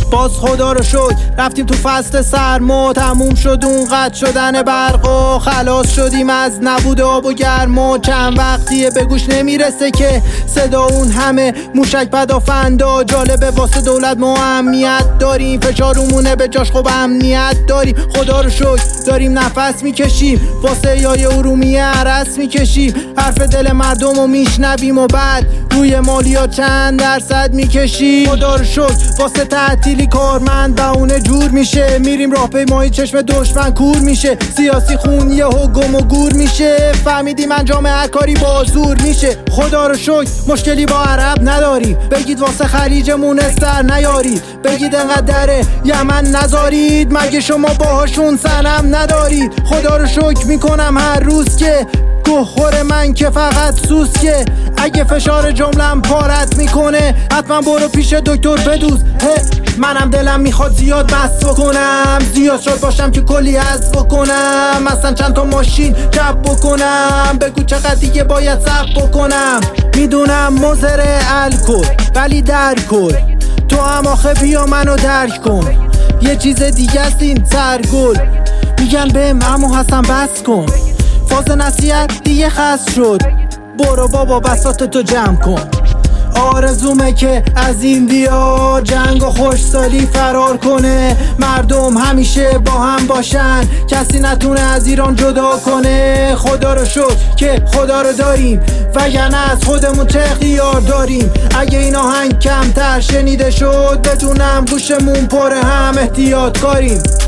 باز خدا رو شکر رفتیم تو فصل سرما، تموم شد اون قطع شدن برقا، خلاص شدیم از نبود آب و گرما. چند وقتیه به گوش نمیرسه که صدا اون همه موشک پدافندا. جالبه واسه دولت ما اهمیت داریم، فشارمونه به جاش خوب امنیت داریم. خدا رو شکر داریم نفس میکشیم، واسه یای ارومیه عرس میکشیم، حرف دل مردم رو میشنویم و بعد روی مالیات چند درصد میکشیم. خدا رو شکر واسه تعطیلی کارمند بهونه جور میشه، میریم راهپیمایی چشم دشمن کور میشه، سیاسی خون یهو گم و گور میشه، فهمیدیم انجام هر کاری با زور میشه. خدا رو شکر مشکلی با عرب نداریم، بگید واسه خلیجمون استر نیارید، بگید انقدر یمن نذارید، مگه شما باهاشون صنم ندارید. خدا رو شکر میکنم هر روز که گوخور من که فقط سوسکه، اگه فشار جملم پارت میکنه حتما برو پیش دکتر بدوز. منم دلم میخواد زیاد بس بکنم، زیاد شد باشم که کلی حذف بکنم، مثلا چند تا ماشین چپ بکنم، بگو چقدر دیگه باید صبر بکنم. میدونم مضر الکل ولی در کل تو هم آخه بیا منو درک کن، یه چیز دیگه است این سرگل، میگن بهم عمو حسن بس کن، فاز نصیحت دیگه خست شد، برو بابا بساط تو جمع کن. آرزومه که از این دیا جنگ و خوشسالی فرار کنه، مردم همیشه با هم باشن، کسی نتونه از ایران جدا کنه. خدا رو شکر که خدا رو داریم، وگرنه از خودمون چه اختیار داریم. اگه این آهنگ کمتر شنیده شد بدونم گوشمون پر هم احتیاط کاریم.